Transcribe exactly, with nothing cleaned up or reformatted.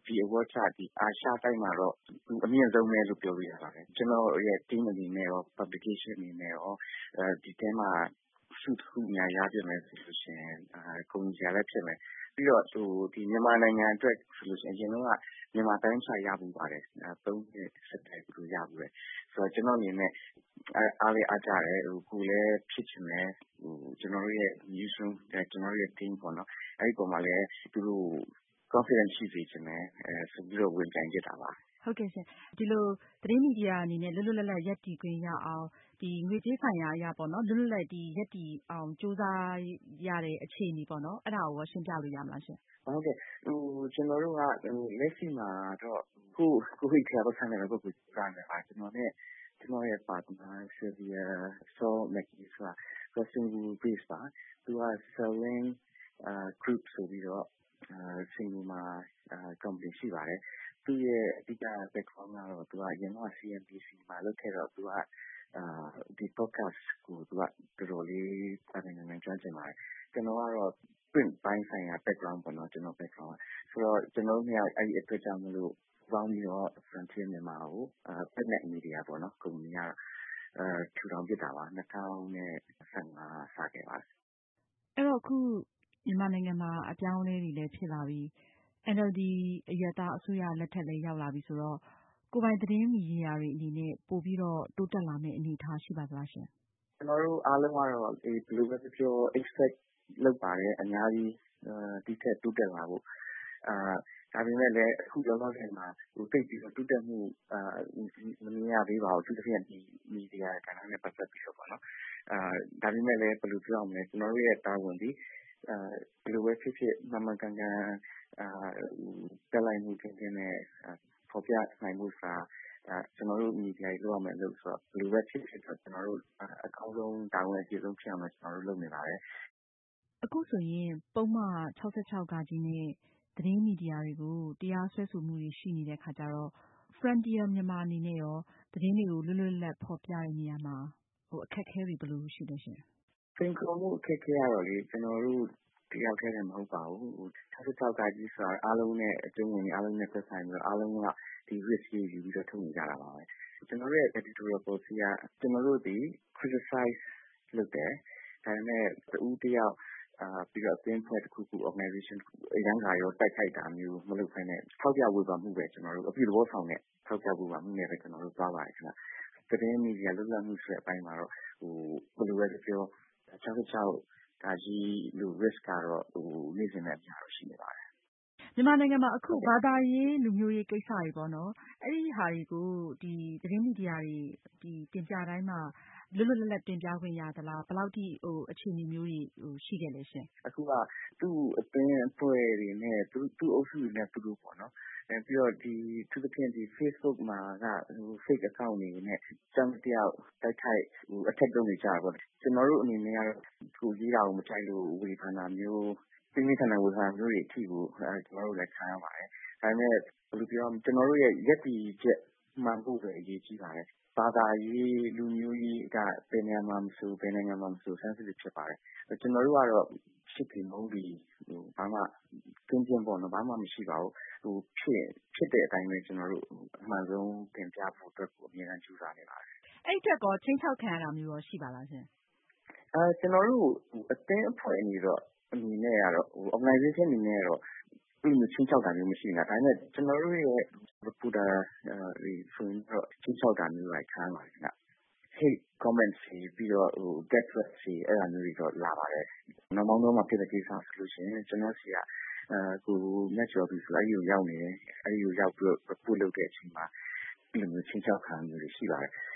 ဒီ award ကဒီအာရှတိုက်မှာတော့သူအမြင့်ဆုံးပဲလို့ပြောလို့ရပါတယ်ကျွန်တော်ရဲ့ team အနေနဲ့ရော publication အနေနဲ့ရောအဲဒီတဲမှာဆုတစ်ခုများရပြမယ်ဆိုလို့ရှိရင်အဲဂုဏ်ကြီးလည်းဖြစ်မယ်ပြီးတော့ဟိုဒီမြန်မာနိုင်ငံအတွက်ဆိုလို့ရှိရင်အရင်ကမြန်မာတိုင်းချရပူပါတယ်သုံးနှစ်ဆက်တိုက်ကိုရပူတယ်ဆိုတော့ကျွန်တော်အနေနဲ့အားလေးအားကြတယ်ဟိုကိုလည်းဖြစ်ချင်တယ်ဟိုကျွန်တော်ရဲ့ newsroom ကျွန်တော်ရဲ့ team ပေါ့နော်အဲဒီပုံမှာလည်းသူတို့ confidence ရှိစေချင်တယ်အဲဆိုပြီးတော့ဝင်ကြိုင်ကြတာပါဟုတ်ကဲ့ရှင်ဒီလိုသတင်းမီဒီယာအနေနဲ့လွတ်လွတ်လပ်လပ်ရပ်တည်ခွင့်ရအောင်ဒီငွေကြေးဆိုင်ရာအရာပေါ့နော်လွတ်လွတ်လပ်ဒီရပ်တည်အောင်စူးစမ်းရတဲ့အခြေအနေပေါ့နော်အဲ့ဒါကိုရှင်းပြလို့ရမလားရှင်ဟုတ်ကဲ့ဟိုကျွန်တော်တို့ကဟိုလက်ရှိမှာတော့ကိုကိုခိတ်ခါတော့ဆန်းတယ်ကိုကိုစမ်းတယ်ပါကျွန်တော်နဲ့ကျွန်တော်ရဲ့ partner Sylvia So Macisa Single Base ပါသူက Selling Group ဆိုပြီးတော့အဲ Single မှာ company ရှိပါတယ်သူရဲ့အဓိက background ကတော့သူကရန်ကုန် C N B C မှာလုပ်ခဲ့တော့သူကအာဒီ podcast ကိုသူကတော်တော်လေးတိုင်းနိုင်ကျွမ်းကျင်ပါတယ်ကျွန်တော်ကတော့ print ပိုင်းဆိုင်ရာ background ပေါ့နော်ကျွန်တော် background ဆိုတော့ကျွန်တော်တို့အဲ့ဒီအတွက်ကြောင့်မလို့ပေါင်းပြီးတော့ Frontier မြန်မာကိုအဲ Print Media ပေါ့နော်ကုမ္ပဏီကအဲထူထောင်ဖြစ်တာပါ၂၀၁၅စခဲ့ပါတယ်အဲ့တော့ခုမြန်မာနိုင်ငံမှာအပြောင်းအလဲတွေလည်းဖြစ်လာပြီး N L D အရပ်သားအစိုးရလက်ထက်လည်းရောက်လာပြီဆိုတော့ကိုယ်ပိုင်သတင်းမီဒီယာတွေအနေနဲ့ပို့ပြီးတော့တိုးတက်လာမယ့်အနေအထားရှိပါသလားရှင်ကျွန်တော်တို့အားလုံးကတော့ဒီ global ပြော expect လုပ်ပါတယ်အများကြီးဒီထက်တိုးတက်လာဖို့အာဒါပေမဲ့လည်းအခုလောလောဆယ်မှာဟိုတိတ်ပြီးတော့တိုးတက်မှုအာမမြင်ရသေးပါဘူးသူတစ်ပြည့်ဒီမီဒီယာကဏ္ဍနဲ့ပတ်သက်ပြီးတော့ပေါ့နော်အာဒါပေမဲ့လည်းဘယ်လိုပြောရမလဲကျွန်တော်တို့ရဲ့တာဝန်ဒီအဲဘယ်လိုပဲဖြစ်ဖြစ်မှန်မှန်ကန်ကန်အာတက်လိုက်မှုတင်တင်နဲ့ဖော်ပြနိုင်မှုစာအဲကျွန်တော်တို့မီဒီယာကြီးလုပ်ရမယ်လို့ဆိုတော့ဘယ်လိုပဲဖြစ်ဖြစ်တော့ကျွန်တော်တို့အကောင်းဆုံးတာဝန်အကျေဆုံးဖြစ်အောင်ကျွန်တော်တို့လုပ်နေပါတယ်အခုဆိုရင်ပုံမှန်၆၆ကကြီးနဲ့သတင်းမီဒီယာတွေကိုတရားစွဲဆိုမှုတွေရှိနေတဲ့ခါကျတော့ Frontier မြန်မာအနေနဲ့ရောသတင်းတွေကိုလွတ်လွတ်လပ်လပ်ဖော်ပြတဲ့နေရာမှာဟိုအခက်အခဲတွေဘယ်လိုရှိလဲရှင်စိန်ခေါ်မှုအခက်အခဲရတော့လေကျွန်တော်တို့တယောက်တည်းနဲ့မဟုတ်ပါဘူး၆၆ကကြီးဆိုတာအားလုံးနဲ့အကျုံးဝင်အားလုံးနဲ့သက်ဆိုင်ပြီးတော့အားလုံးကဒီ risk ကြီးယူပြီးတော့ထုတ်နေကြတာပါပဲကျွန်တော်တို့ရဲ့ editorial policy ကကျွန်တော်တို့ဒီ criticize လုပ်တယ်ဒါပေမဲ့တူတယောက်အာပြီးတော့အသင်းဖွဲ့တစ်ခုခု organization တစ်ခုအရန်ကရောတိုက်ခိုက်တာမျိုးမလုပ်ဘဲနဲ့ထောက်ပြဝေဖန်မှုပဲကျွန်တော်တို့အပြုသဘောဆောင်တဲ့ထောက်ပြဝေဖန်မှုနဲ့ပဲကျွန်တော်တို့သွားပါတယ်ခင်ဗျသတင်းမီဒီယာလွတ်လပ်မှုဆိုတဲ့အပိုင်းမှာတော့ဟိုဘယ်လိုပဲပြော၆၆ကကြီးလူ risk ကတော့ဟိုနေ့စဉ်နဲ့အများတော့ရှိနေပါတယ်မြန်မာနိုင်ငံမှာအခုဘာသာရေးလူမျိုးရေးကိစ္စတွေပေါ့နော်အဲ့ဒီဟာတွေကိုဒီသတင်းမီဒီယာတွေဒီတင်ပြတိုင်းမှာလွတ်လွတ်လပ်လပ်တင်ပြခွင့်ရသလားဘယ်လောက်ထိဟိုအခြေအနေမျိုးတွေဟိုရှိခဲ့လဲရှင်အခုကသူ့အသင်းအဖွဲ့တွေနဲ့သူသူ့အုပ်စုတွေနဲ့သူတို့ပေါ့နော်အဲပြီးတော့ဒီသူသဖြင့်ဒီ Facebook မှာကဟို fake account တွေနဲ့စမ်းတယောက်တိုက်ခိုက်ဟို attack လုပ်နေကြတာပေါ့ကျွန်တော်တို့အနေနဲ့ကတော့သူရေးတာကိုမကြိုက်လို့ဝေဖန်တာမျိုးပြင်းပြထန်ထန်ဝေဖန်မျိုးတွေအထိကိုအဲကျွန်တော်တို့လည်းခံရပါတယ်ဒါပေမဲ့ဘယ်လိုပြောကျွန်တော်တို့ရဲ့ယက်တီချက်မှန်ဖို့ပဲအရေးကြီးပါတယ်ဘာသာရေးလူမျိုးရေးကဘယ်နေရာမှာမဆိုဘယ်နိုင်ငံမှာမဆို sensitive ဖြစ်ပါတယ်ကျွန်တော်တို့ကတော့ဖြစ်ပြီးမုန်းပြီးဟိုဘာမှကင်းကျင်းပေါ့နော်ဘာမှမရှိပါဘူးဟိုဖြစ်ဖြစ်တဲ့အတိုင်းပဲကျွန်တော်တို့အမှန်ဆုံးတင်ပြဖို့အတွက်ကိုအများကြီးကြိုးစားနေပါတယ်အဲ့အတွက်ကောချင်းချောက်ခံရတာမျိုးရောရှိပါလားရှင်အဲကျွန်တော်တို့အသင်းအဖွဲ့အနေတော့အနေနဲ့ကတော့ဟို organization အနေနဲ့ကတော့ဒီလိုချင်းချောက်တာမျိုးမရှိဘူး။ဒါပေမဲ့ကျွန်တော်တို့ရဲ့ reporter တွေဆိုရင်တော့ချင်းချောက်တာမျိုးလိုက်ခံရပါတယ်ခင်ဗျ။ hate comments တွေပြီးတော့ဟို death threats တွေအဲ့လိုမျိုးတွေတော့လာပါတယ်။နောက်မောင်းတော့မှဖြစ်တဲ့ကိစ္စဆိုလို့ရှိရင်ကျွန်တော်စီကအဲကိုမြတ်ကျော်ပြီဆိုအဲ့ဒီကိုရောက်နေတယ်။အဲ့ဒီကိုရောက်ပြီးတော့ report လုပ်တဲ့အချိန်မှာဒီလိုမျိုးချင်းချောက်ခံမျိုးတွေရှိပါတယ်